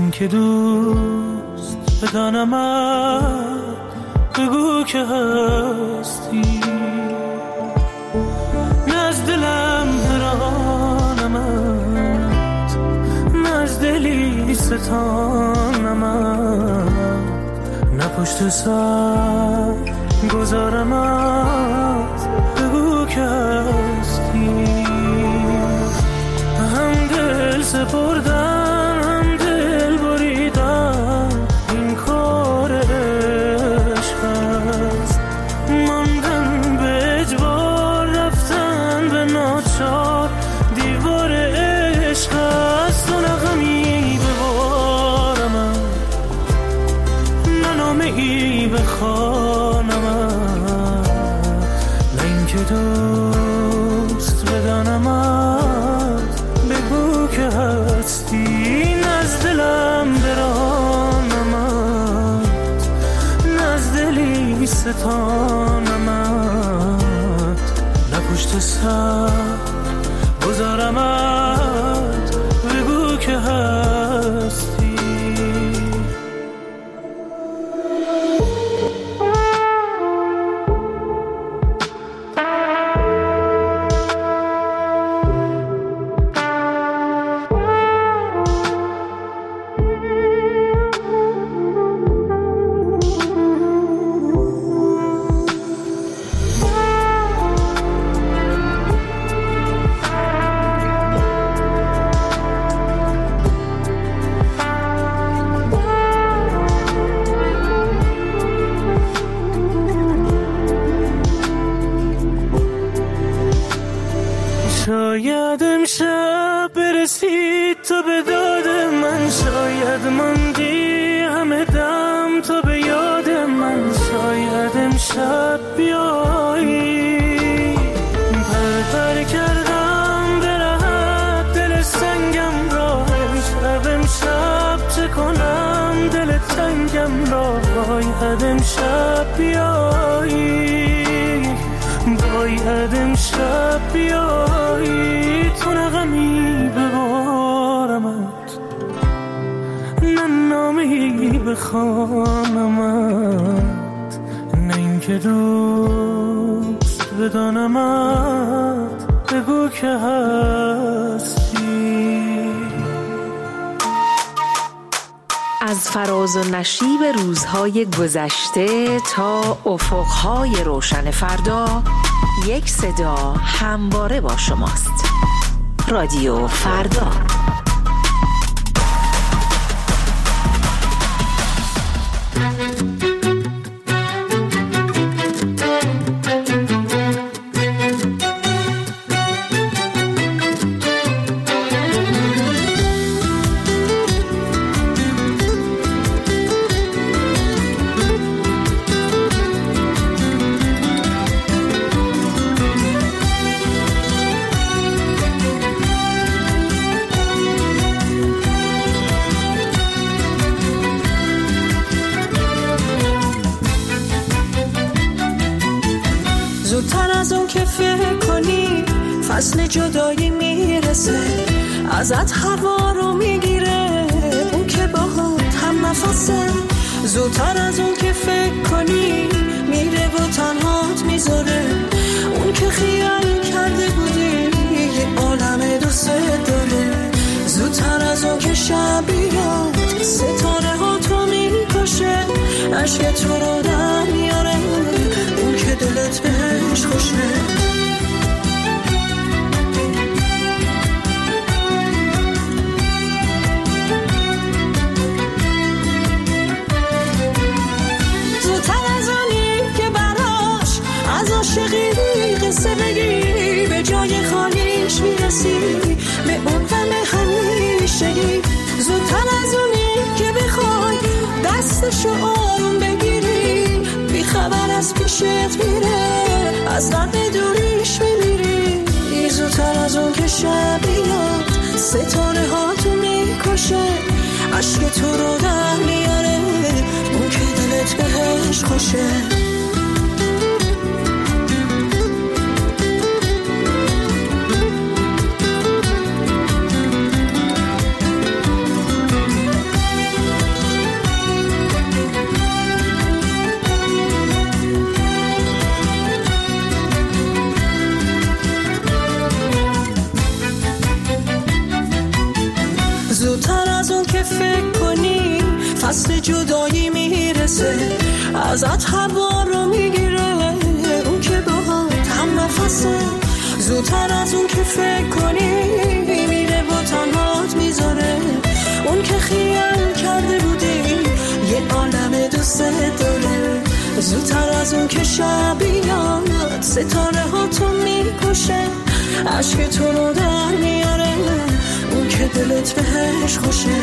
اینکه دوست بدانمت بگو که هستی، نه از دلم برانمت، نه از دلی ستانمت، نه پشت سر گذارمت بگو که هستی. هم دل سپردم هم دل بریدم، این کار عشق است. ماندن به اجبار، رفتن به ناچار، دیوار عشق است. و نغمی ببارمت، نه نامه ای بخوانمت، نه اینکه دوست بدانمت بگو که هستی. نه از دلم برانمت، نه از دلی ستانمت، نه پشت سر گذارمت بگو که هستی. شاید امشب برسید تو به داد من، شاید ماندی همه دم تو به یاد من، شاید امشب بیایی. پر کردم به راحت دل سنگم را، امشب چه کنم دل تنگم را، باید امشب بیایی، باید امشب بیایی. تو نغمی ببارمت، نه نامی بخوانمت، نه اینکه دوست بدانمت بگو که هستی. از فراز و نشیب روزهای گذشته تا افقهای روشن فردا، یک صدا همواره با شماست. رادیو فردا. زودتر از اون که فکر کنی فصل جدایی میرسه، ازت هوا رو میگیره اون که باهات هم نفسه. زودتر از اون که فکر کنی میره و تنهات میذاره، اون که خیال کرده بودی یه عالم دوست داره. زودتر از اون که شب بیاد ستاره هات رو میکشه، عشق تو رو در میاره اون که دلت بهش خوشه. زودتر از اونی که براش از عاشقی قصه بگی، به جای خالیش میرسی به اون غم همیشگی. زودتر از اونی که بخوای دستشو آروم بگیری، بی خبر از پیشت میره از درد دوریش میمیری. زودتر از اون که شب بیاد ستاره ها تو میکشه، عشق تو رو در میاره اون که دلت بهش خوشه. از اون که فکر کنی فصل جدایی میرسه، ازت هوا رو میگیره اون که باهات هم نفسه. زودتر از اون که فکر کنی میره با تنهات میذاره، اون که خیال کرده بودی یه عالم دوست داره. زودتر از اون که شب بیاد ستاره ها تو میکشه، عشق تو رو در میاره اون که دلت بهش خوشه.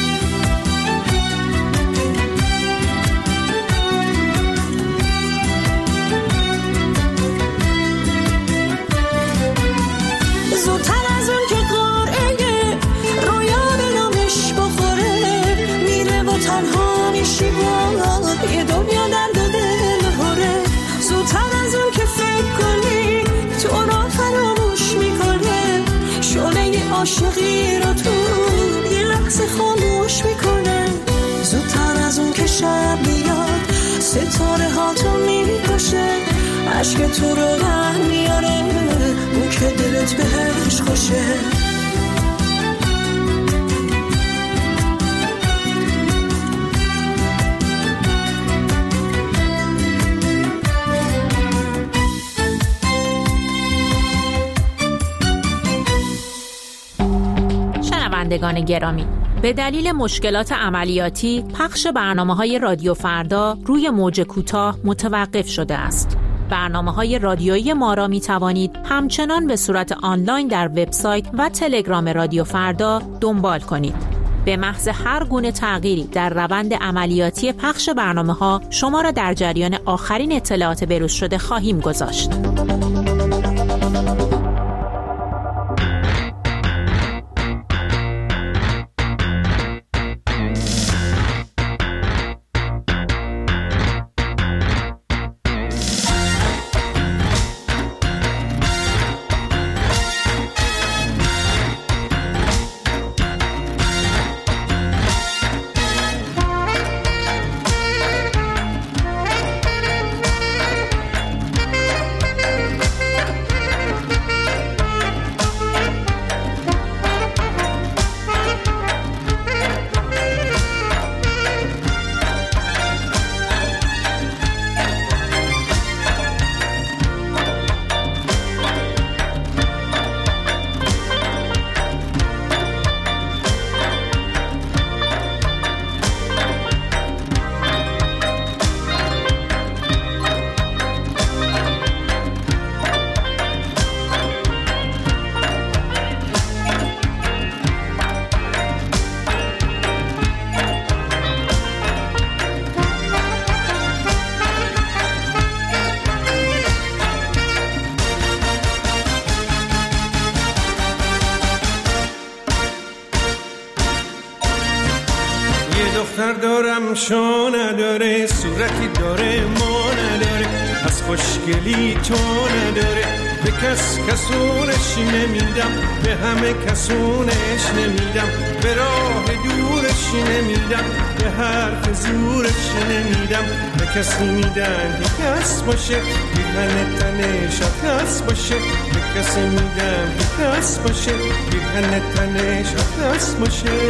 زودتر از اون که قرعه رویا به نامش بخوره، میره و تنها میشی با یه دنیا درد و دل هره. زودتر از اون که فکر کنی تو را فراموش میکنه، شعله عاشقی رو تو یه لحظه خاموش میکنه. زودتر از اون که شب بیاد ستاره ها تو میکشه، عشق تو رو در میاره اون که دلت بهش خوشه. شنوندگان گرامی، به دلیل مشکلات عملیاتی پخش برنامه‌های رادیو فردا روی موج کوتاه متوقف شده است. برنامه‌های رادیویی ما را می‌توانید همچنان به صورت آنلاین در وبسایت و تلگرام رادیو فردا دنبال کنید. به محض هر گونه تغییری در روند عملیاتی پخش برنامه‌ها شما را در جریان آخرین اطلاعات بروز شده خواهیم گذاشت. دختر دارم شو نداره، صورتی داره ما نداره، از خوشگلی تو نداره. به کس کسونش نمیدم، به همه کسونش نمیدم، به راه دورش نمیدم، به حرف زورش نمیدم. به کسی میدن که کس باشه، بیهن تنش کس باشه. به کسی میدم که کس باشه، بیهن تنش کس باشه.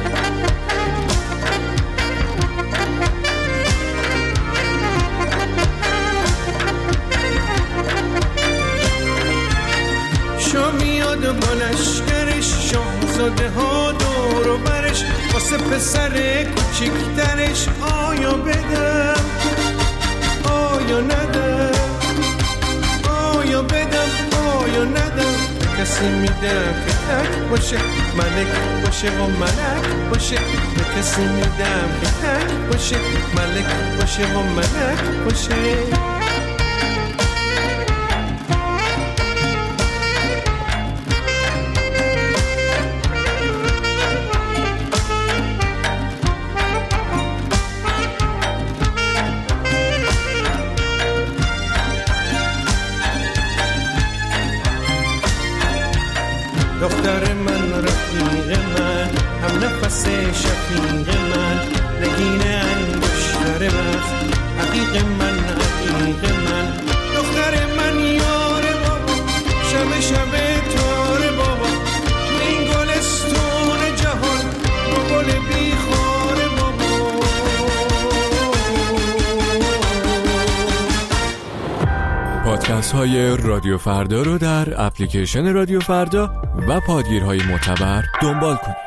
میاد با لشکرش، شاهزاده ها دور و برش، واسه پسر کوچیکترش آیا بدم آیا ندم، آیا بدم آیا ندم. به کسی میدم که تک باشه، ملک باشه و ملک باشه. به کسی میدم که تک باشه، ملک باشه و ملک باشه. دختر من، رفیق من، هم نفس شفیق من، نگین انگشتر من، حقیق من، حقیق من. دختر من یار بابا، شب شب تار بابا، این گلستون جهان با گل بیخار بابا. پادکست های رادیو فردا رو در اپلیکیشن رادیو فردا و پادگیرهای معتبر دنبال کنید.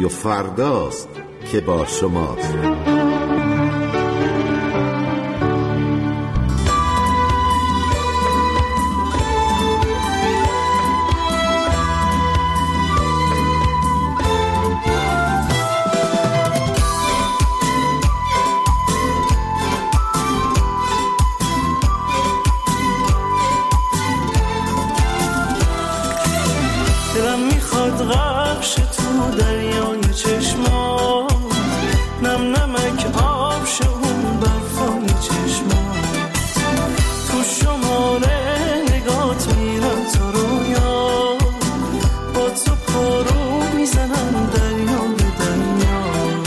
رادیو فرداست که با شماست. غرقش تو دریای چشما، نم نمک آب شون برفای چشما، تو شمال نگات میرم تا رویا، با تو پارو میزنم دریا به دریا،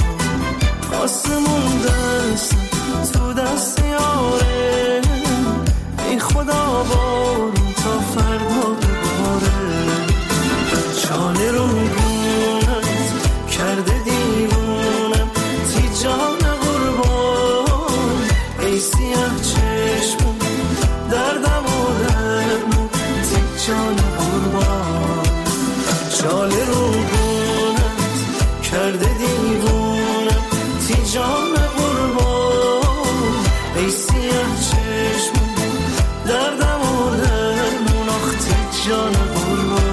آسمون دست تو دست یاره، ای خدا بارون تا فردا بباره، شانه رو گونت کرده دیوونم، تی جان قربان، ای سیاه چشمون دردم و درمون، تی جان قربان، شانه رو گونت کرده دیوونم، تی جان قربان، ای سیاه چشمون دردم و درمون، آخ تی جان قربان.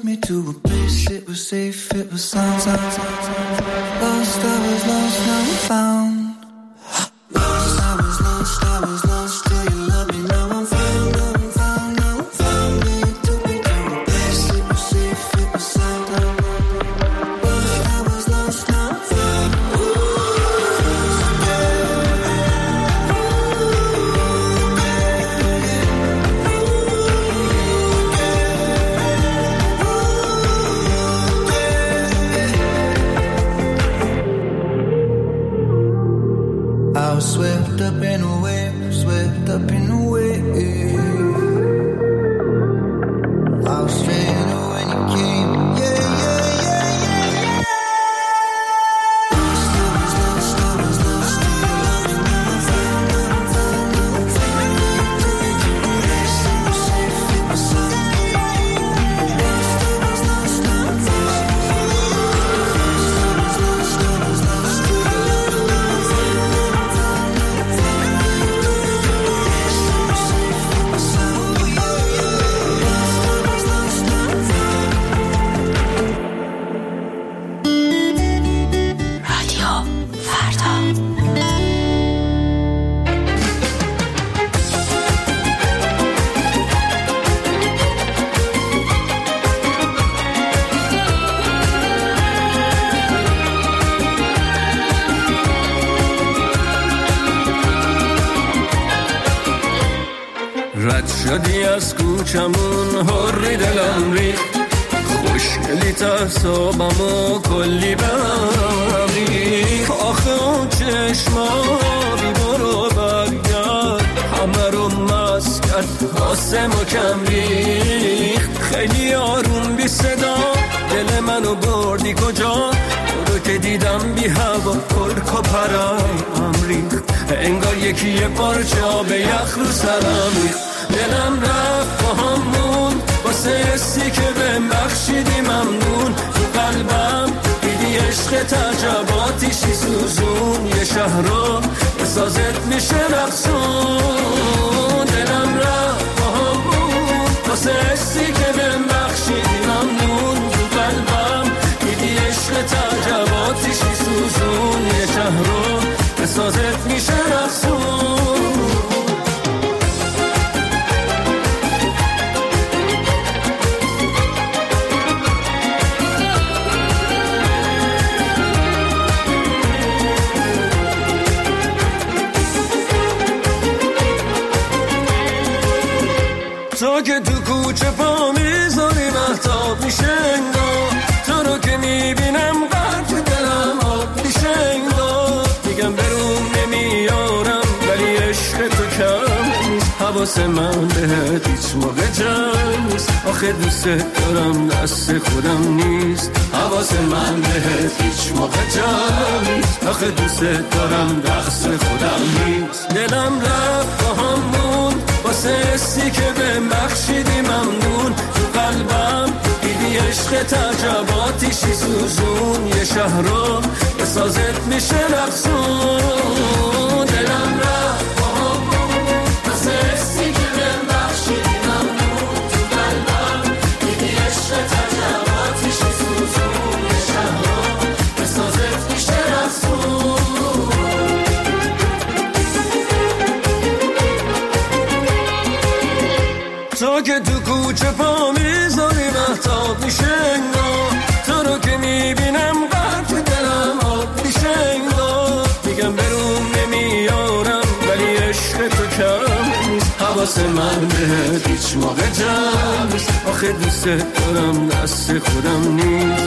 me to a place, it was safe, it was sound. Lost, I was lost, now I'm found. Lost, I was lost, I was lost till you love me, now I'm found, now I'm found, now I'm found. You took me to a place, it was safe, it was sound. Lost, I was lost, now I'm found. I was swept up in a wave, swept up in a wave. I was straight when you came, yeah, yeah, yeah, yeah, yeah. Lost, I was lost, I was lost. Now I'm found, now I'm found, now I'm found. Took me to a place, it was safe, it was sound. Lost, I was lost, now I'm found. Lost, I was lost, I was lost. Till you love me, now I'm found. رد شدی از کوچمون حری دلم ریخت خوشگلی ترسابمو کلی بهم ریخت آخه اون چشما بی برو برگرد همه رو مست کرد آسمو کم ریخت خیلی آروم بی صدا دل منو بردی کجا تو رو که دیدم بی هوا پرک و پرم ریخت انگار یکی یه پارچه آب یخ رو سرم ریخت دلم رفت با همون واسه حسی که بهم بخشیدی ممنون تو قلبم دیدی عشق تعجباتیشی سوزون یه شهر رو بسازت میشه رقصون دلم رفت با همون واسه حسی که بهم بخشیدی ممنون تو قلبم دیدی عشق تعجباتیشی سوزون یه شهر رو بسازت میشه رقصون تو که تو کوچه پا میذاری مهتاب میشه انگار تو رو که میبینم قرد دلم آب میشه انگار میگم برون نمیارم ولی عشق تو کم نیست حواس من بهت هیچ موقع جمع نیست آخه دوست دارم دست خودم نیست حواس من بهت هیچ موقع جمع نیست آخه دوست دارم دست خودم نیست دلم رفت با همون واسه حسی که بهم بخشیدی ممنون تو قلبم دیدی عشق تعجباتیشی سوزون یه شهر رو بسازت میشه رقصون دلم رفت با همون واسه حسی که بهم بخشیدی ممنون تو قلبم دیدی عشق تعجباتیشی سوزون یه شهر رو بسازت میشه رقصون تو که تو کوچه پا میذاری مهتاب میشه انگار تو رو که میبینم قرد دلم آب میشه انگار میگم برون نمیارم ولی عشق تو کم نیست حواس من بهت هیچ موقع جمع نیست آخه دوست دارم دست خودم نیست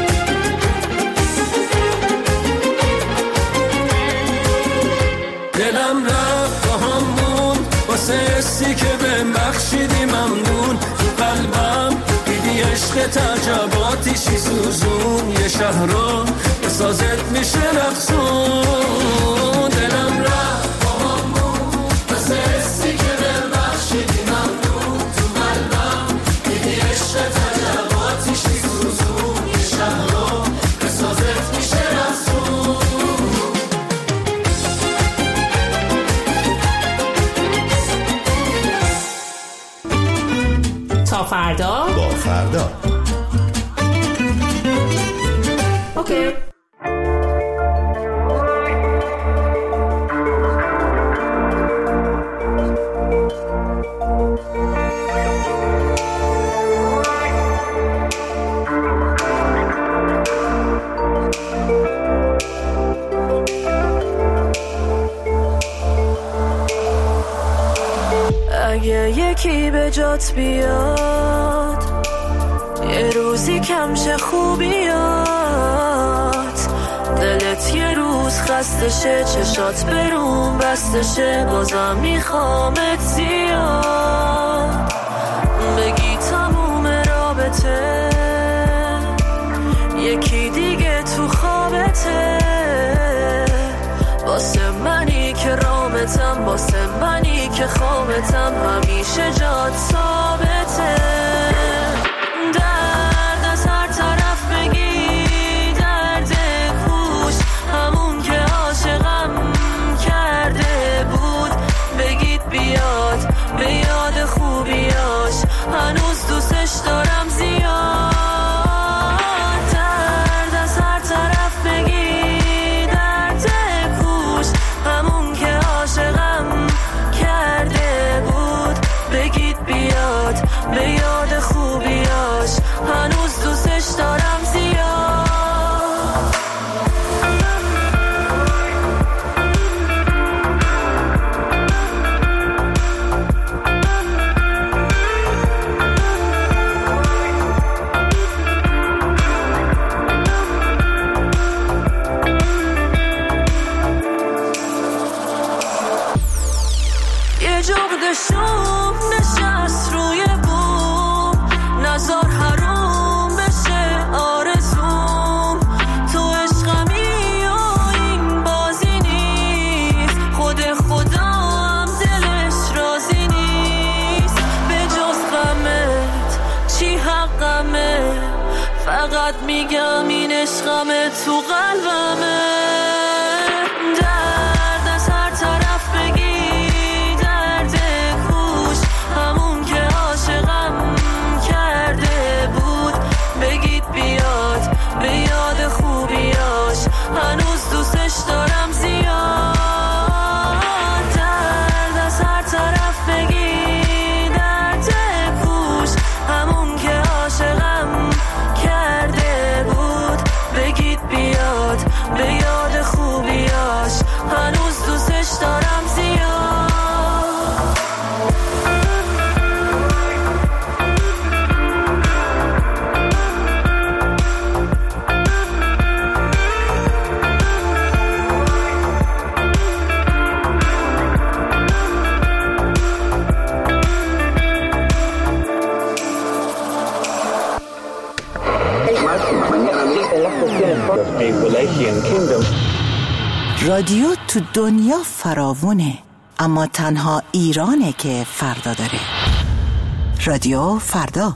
دلم رفت با همون واسه حسی که بهم بخشیدی ممنون تو قلبم دیدی عشق تعجباتیشی سوزون یه شهر رو بسازت میشه رقصون دلم رفت با همون واسه حسی که بهم بخشیدی ممنون تو قلبم دیدی عشق تعجباتیشی سوزون یه شهر رو بسازت میشه رقصون تا فردا با فردا اوکی. اگه یکی به جات بیاد یه روزی کمشه خوبیات، دلت یه روز خستشه، چشات برون بستشه، بازم میخوامت زیاد، بگی تموم رابطه یکی دیگه تو خوابته، واسه منی که رامتم، واسه منی که خوابتم، همیشه جات ثابته. درد از هر طرف بگی، درد کوش همون که عاشقم کرده بود، بگید بیاد به یاد خوبیاش، هنوز دوستش دارم زیاد. درد از هر طرف بگی، درد کوش همون که عاشقم کرده بود، بگید بیاد به یاد خوبیاش، هنوز دوستش دارم زیاد. یه جغد شوم نشست روی بوم، نزار حروم بشه آرزوم، تو عشقمی و این بازی نیست، خود خودم دلش راضی نیست، به جز غمت چی حقمه، فقط میگم این عشقمه تو قلبمه. درد از هر طرف بگی، درد کوش همون که عاشقم کرده بود، بگید بیاد به یاد خوبیاش، هنوز دوستش دارم زیاد. درد از هر طرف بگی، درد کوش همون که عاشقم کرده بود، بگید بیاد به یاد خوبیاش، هنوز دوستش دارم زیاد. رادیو تو دنیا فراوونه، اما تنها ایرانه که فردا داره. رادیو فردا.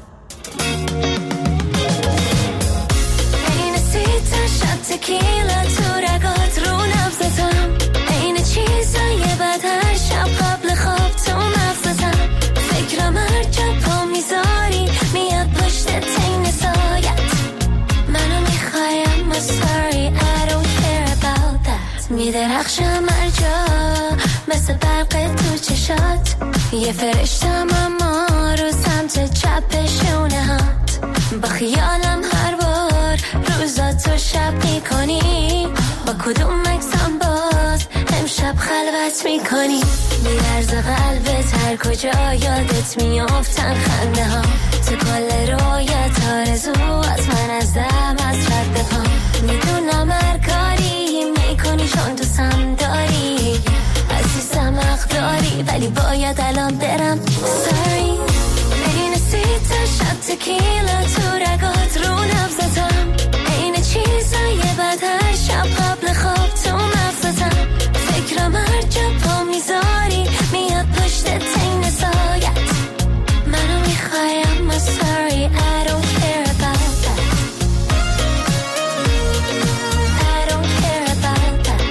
این سیتا شب تکیلا تو رگات رو نبزتم، این چیزای بد هر شب قبل خواب تو مغزتم، فکرم هر جا پا میذاری میاد پشت تین سایت، منو میخوایم sorry I don't care about that، میدرخشم هر جا مثل برق تو چشات، یه فرشتم اما رو سمت چپ شونه هات، با خیالم هر بار روزا تو شب میکنی، با کدوم مکسم باز امشب خلوت میکنی، میرز قلبت هر کجا یادت میافتن خنده ها، تو کل رویت آرزو از من از دم از رد پا، میدونم هر کاری میکنی چون دوستم داری، عزیزم حق داری ولی باید الان برم sorry. این سیتا شب تکیلا تو رگات رو نبزتم، این چیزای بد هر شب قبل خواب تو مغزتم، فکرم هر جا پا میذاری میاد پشت تین سایت، منو میخوایم sorry I don't care about that، I don't care about that،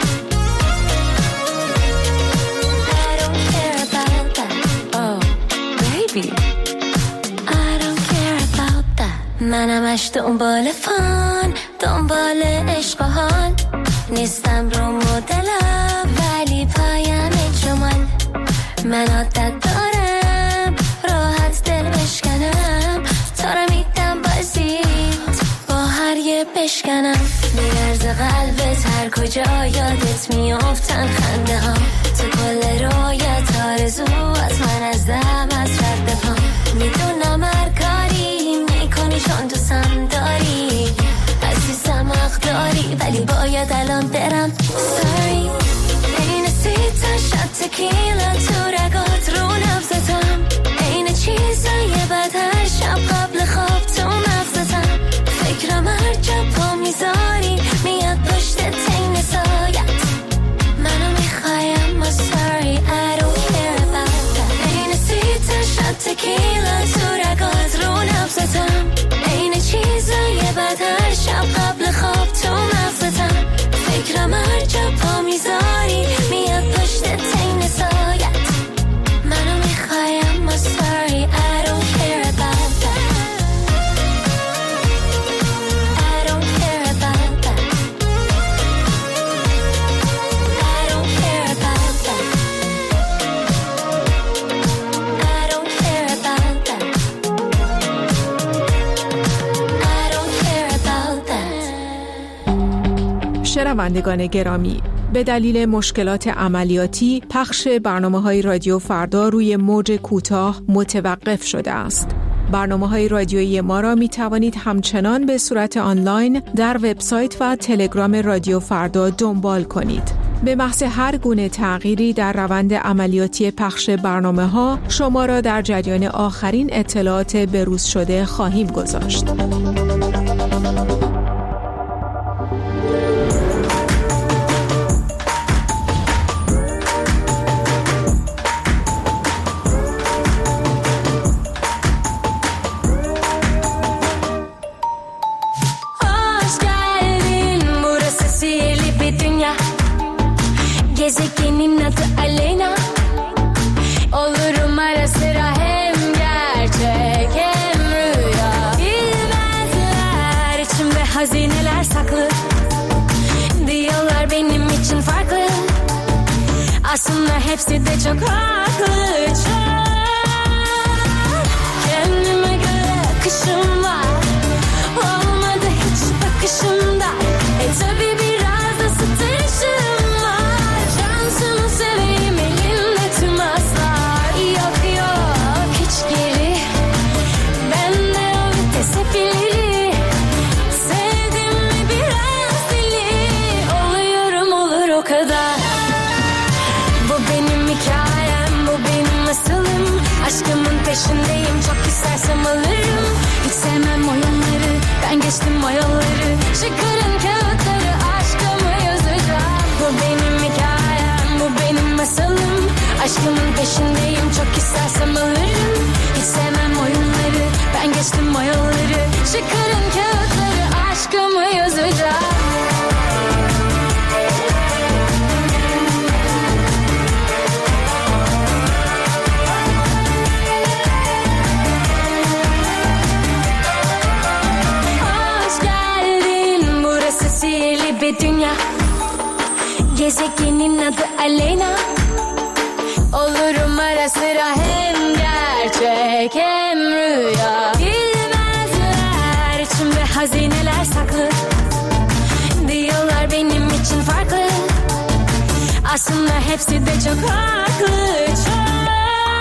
I don't care about that, oh baby I don't care about that، منم همش دنبال فان، دنبال عشق و حال، نیستم رو مدلم ولی پایم جمال. من عادت دارم راحت دل بشکنم، تا رو میدم بازیت با هر یه بشکنم. میرز قلبت هر کجا یادت میافتن خنده ها، تو کل رویت آرزو از من از دم از رد پا. میدونم هر کاری میکنی چون دوستم داری، عزیزم حق داری ولی باید الان برم. Sorry این سیتا شد تکیلا تو رگات رو نبزتم، این چیزای بد هر شب قبل خواب تو مغزتم. فکرم هر جا پا میذاری میاد پشت تین سایت، منو میخوایم ما sorry I don't care about that. این سیتا شد تکیلا تو رگات رو نبزتم، این چیزای بد هر شب قبل خواب تو مغزتم. فکرم هر جا پا میذاری میاد پشت تین سایت، منو میخوایم ما sorry I don't care about that. I don't care about that. I don't care about that. I don't care about that. I don't care about that. شنوندگان گرامی، به دلیل مشکلات عملیاتی پخش برنامه‌های رادیو فردا روی موج کوتاه متوقف شده است. برنامه‌های رادیویی ما را می توانید همچنان به صورت آنلاین در وبسایت و تلگرام رادیو فردا دنبال کنید. به محض هر گونه تغییری در روند عملیاتی پخش برنامه‌ها شما را در جریان آخرین اطلاعات بروز شده خواهیم گذاشت. Gezegenin adı Aleyna, olurum ara sıra hem gerçek hem rüya. Bilmezler içimde hazineler saklı, diyorlar benim için farklı. Aslında hepsi de çok haklı, çok. Kendime göre akışım var, olmadı hiç bakışımda. Tabii biraz da sıtışım. Şansımı seveyim elimde tüm aslar. Yok yok hiç geri, bende o vitese pilleri. Sevdim mi biraz deli, oluyorum olur o kadar. Bu benim hikayem, bu benim masalım. Aşkımın peşindeyim, çok istersem alırım. Hiç sevmem oyunları, ben geçtim o yolları. Çıkarın kağıtları, aşkımı yazacağım. Bu benim hikayem, bu benim masalım. Aşkımın peşindeyim, çok istersem alırım. Hiç sevmem oyunları, ben geçtim o yolları. Çıkarın kağıtları, aşkımı yazacağım. Hoş geldin, burası sihirli bir dünya. Gezegenin adı Aleyna, olurum ara sıra hem gerçek hem rüya. Bilmezler içimde hazineler saklı, diyorlar benim için farklı. Aslında hepsi de çok haklı, çok.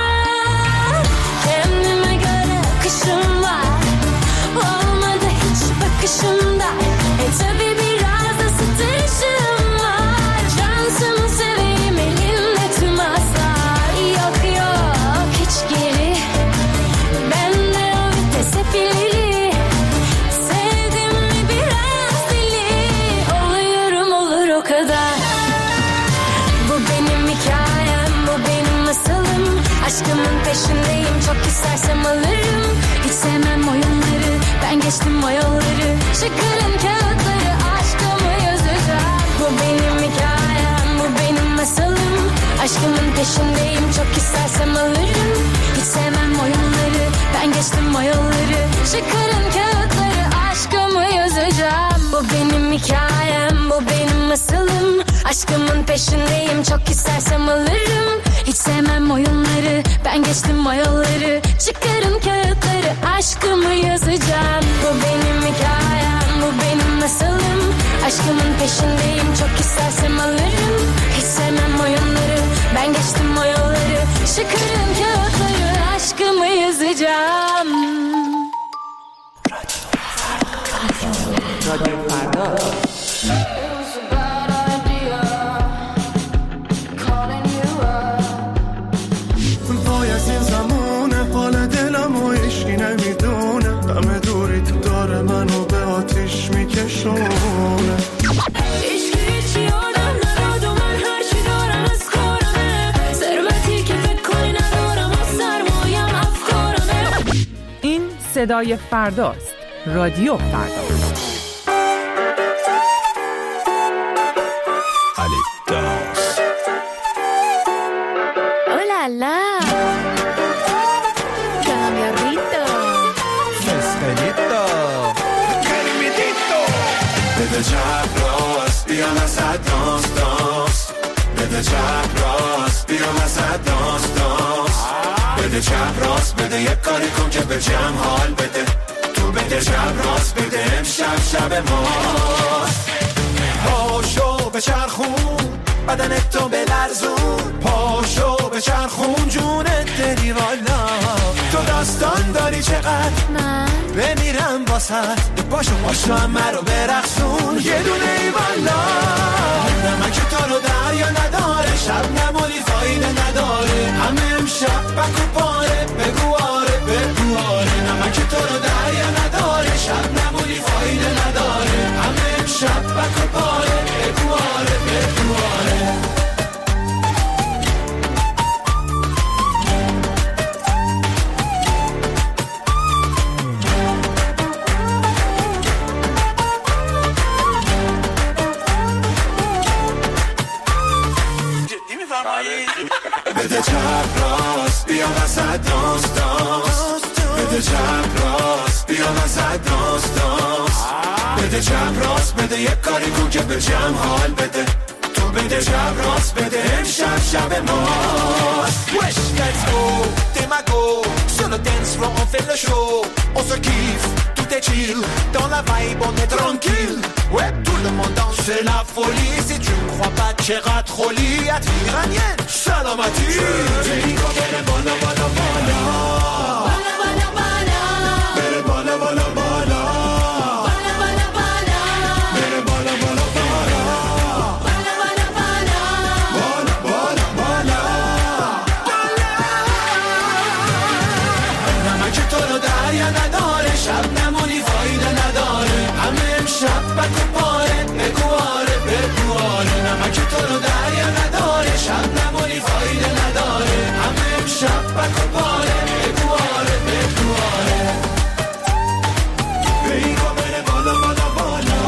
Kendime göre akışım var, olmadı hiç bakışımda. Tabii biraz da sıtışım var. Şansımı seveyim elimde tüm aslar. Yok yok hiç geri, bende o vitese pilleri. Sevdim mi biraz deli, oluyorum olur o kadar. Bu benim hikayem, bu benim masalım. Aşkımın peşindeyim, çok istersem alırım. Hiç sevmem oyunları, ben geçtim o yolları. Çıkarın kağıtları, aşkımı yazacağım. Bu benim hikayem, bu benim masalım. Aşkımın peşindeyim, çok istersem alırım. Hiç sevmem oyunları, ben geçtim o yolları. Çıkarın kağıtları, aşkımı hikayem, bu benim masalım. Aşkımın peşindeyim, çok istersem alırım. Hiç sevmem oyunları, ben geçtim o yolları. Çıkarın kağıtları, aşkımı yazacağım. Bu benim hikayem, bu benim masalım. Aşkımın peşindeyim, çok istersem alırım. Hiç sevmem oyunları, ben geçtim o yolları. Çıkarın kağıtları, aşkımı yazacağım. رادیو فردا. وای از این زمونه، حال دلم و عشقی نمیدونه. همه دوری تو داره منو به آتیش میکشونه. این صدای فرداست. رادیو فردا. اولالا کامیاریتو فسقلیتو کریمیدیتو. بده چپ راست بیا وسط دانس دانس. بده چپ راست بیا وسط دانس دانس. بده چپ راست بده یک کاری کن که به جمع حال بده. تو بده چپ راست بده امشب شب ماست. پاشو به چرخون بدنت تو بلرزون. پاشو به چرخون جونت دلی والا. تو داستان داری چقدر من بمیرم واسط. پاشو پاشو همه رو برقصون یه دونه ای والا. نمک تو رو دریا نداره، شب نمونی فایده نداره. همه امشب بکو پاره بگو آره بگو آره. نمک تو رو دریا نداره، شب نمونی فایده نداره. همه امشب بکو پاره بگو آره بگو آره. بده چپ راست بیا وسط دانس دانس. بده چپ راست بیا وسط دانس دانس. بده چپ راست بده یک کاری کن که به جمع حال بده. تو بده چپ راست بده امشب شب ماست. Wesh, let's go, Demago. Sur le dance floor on fait le show. On se kiffe, tout est chill. Dans la vibe on est tranquille. Ouais, tout le monde danse, c'est la folie. Si tu ne crois pas, t'iras trop lié. Iranienne, salamati. Digo, bere bala bala bala. Bala bala bala. Bere bala bala bala. Bala bala bala. Bere bala bala bala. Bala bala bala. Bala bala bala. Bala. نمک تو رو دریا نداره، شب نمونی فایده نداره. همه امشب بکو پاره بگو آره بگو آره. نمک تو رو دریا نداره، شب نمونی فایده نداره. همه امشب بکو پاره بگو آره بگو آره. بگو بره بالا بالا بالا.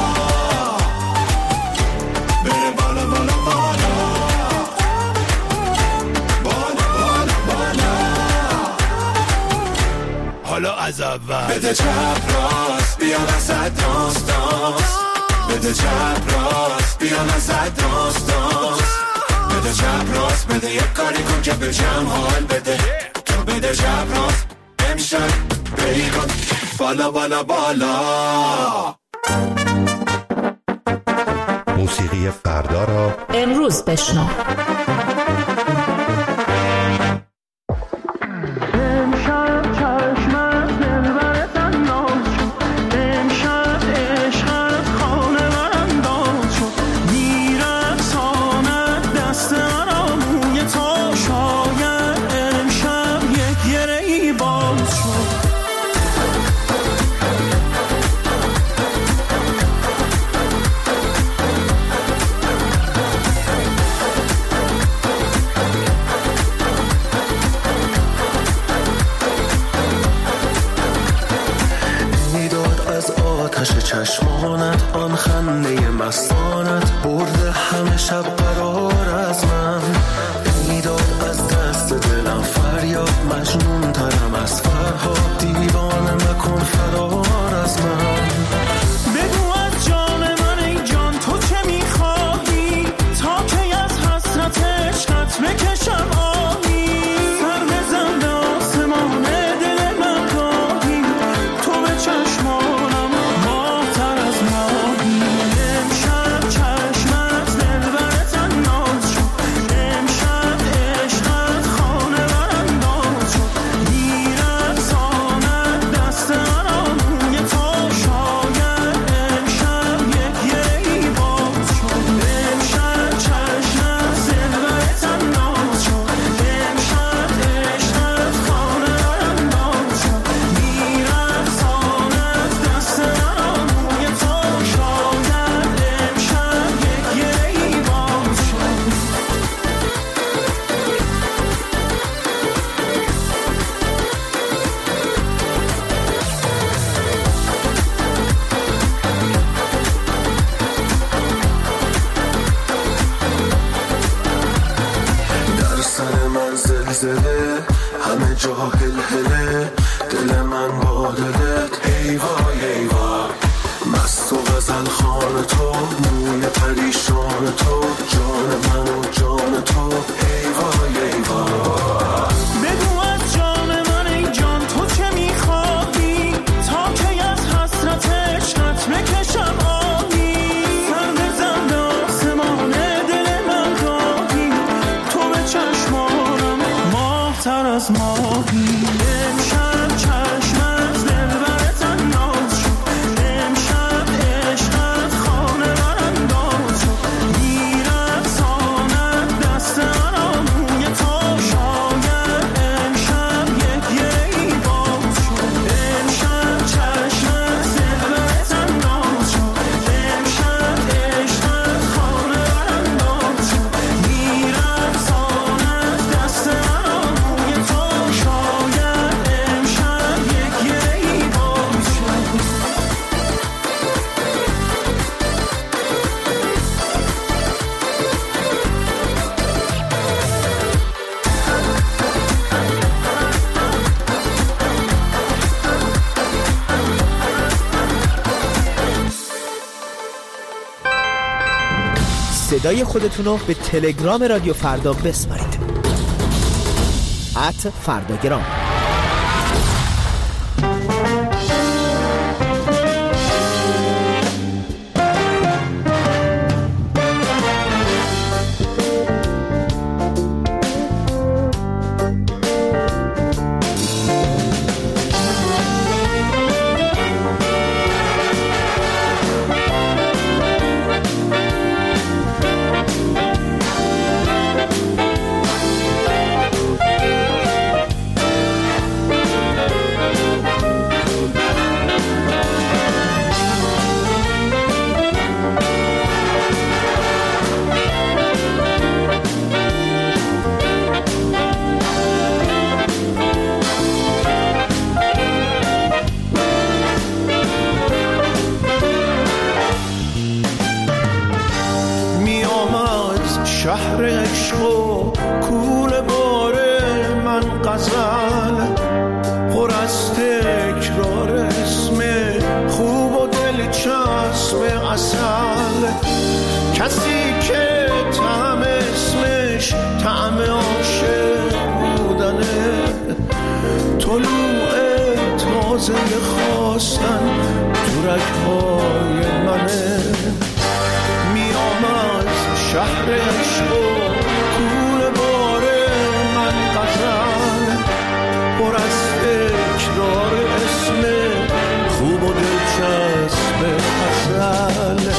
بره بالا بالا بالا. بالا بالا بالا. حالا از اول بده چپ راست بیا وسط دانس دانس. بده چپ راست بیا وسط دانس دانس. بده چپ راست بده یک کاری کن که به جمع حال بده. تو بده چپ راست امشب بیکن بالا بالا بالا. موسیقی فردا را امروز بشنو. چشمانت آن خنده مستانت برده همه شب قرار از من. میداد از دست دلم فریاد مجنون ترم از فرهاد. دیوانه مکن فرار از من. بگو از جان من ای جا هله دل من با دلت ای وای ای وای مست و غزل خان تو موی پریشان تو جان من و جان تو ای وای ای وای بگو از جان من ای جان تو چه میخواهی تا که از حسرت عشقت بکشم آهی سر بزن به آسمان دل من گاهی تو به چشمانم ماه تر از ماهی امشب چشم از دلبرت انداز شد امشب عشقت خانه برانداز شد میرقصاند دست من موی تو شاید امشب یک یهی باز شد امشب چشم از دلبرت انداز شد امشب عشقت خانه برانداز شد میرقصاند دست من موی تو شاید امشب یک یهی باز شد صدای خودتون رو به تلگرام رادیو فردا بسپارید @فرداگرام. شهر عشق و کول باره من غزل پر از تکرار اسم خوب و دلچسب اصل کسی که طعم اسمش طعم عاشق بودنه طلوع تازه خواستن تو رگ‌های منه میام از شهر عشق و کول باره من غزل پر از تکرار اسم خوب و دلچسب اصل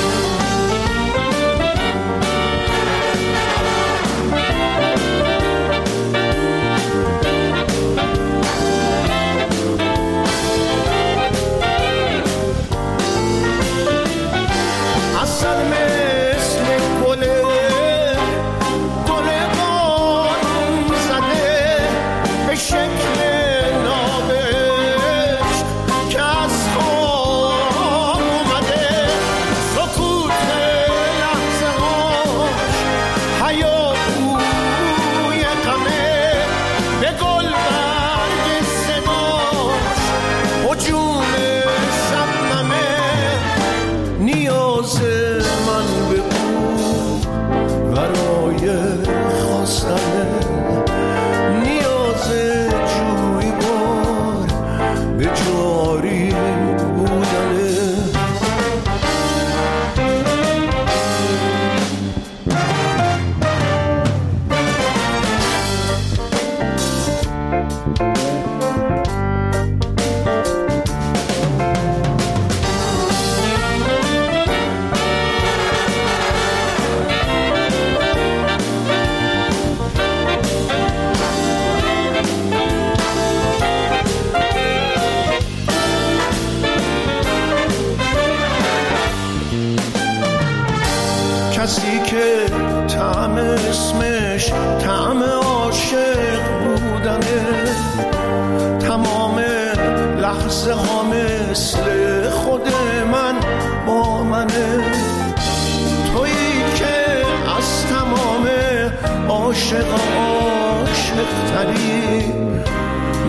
کسی که طعم اسمش طعم عاشق بودنه تمام لحظه ها مثل خود من با منه تویی که از تمام عاشق عاشق تری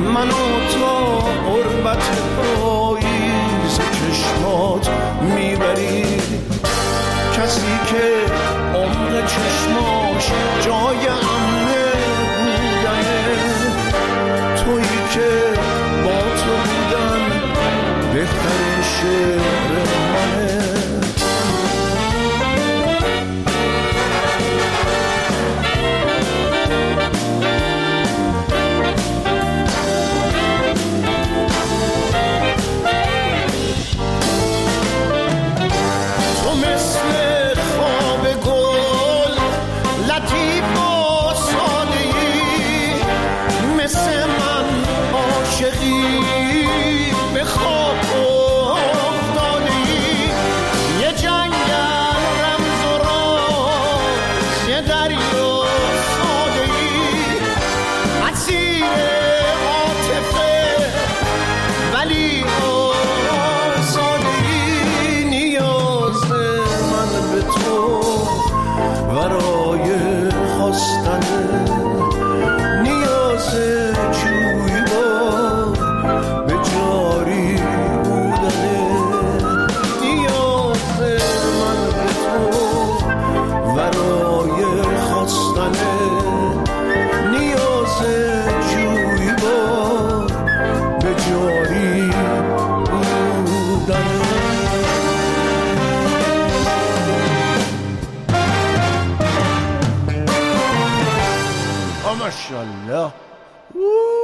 منو تا قربت پاییز چشمات میبری، کسی که عمر چشماش جای امنه بودنه، تویی که با تو بودن بهترین شعر منه. به خواب افتادی، یه جنگل رمز و راز، یه دریا ساده‌ای، اسیر عاطفه ولی آزاده‌ای. نیاز من به تو برای خواستنه، نیاز ماشاءالله.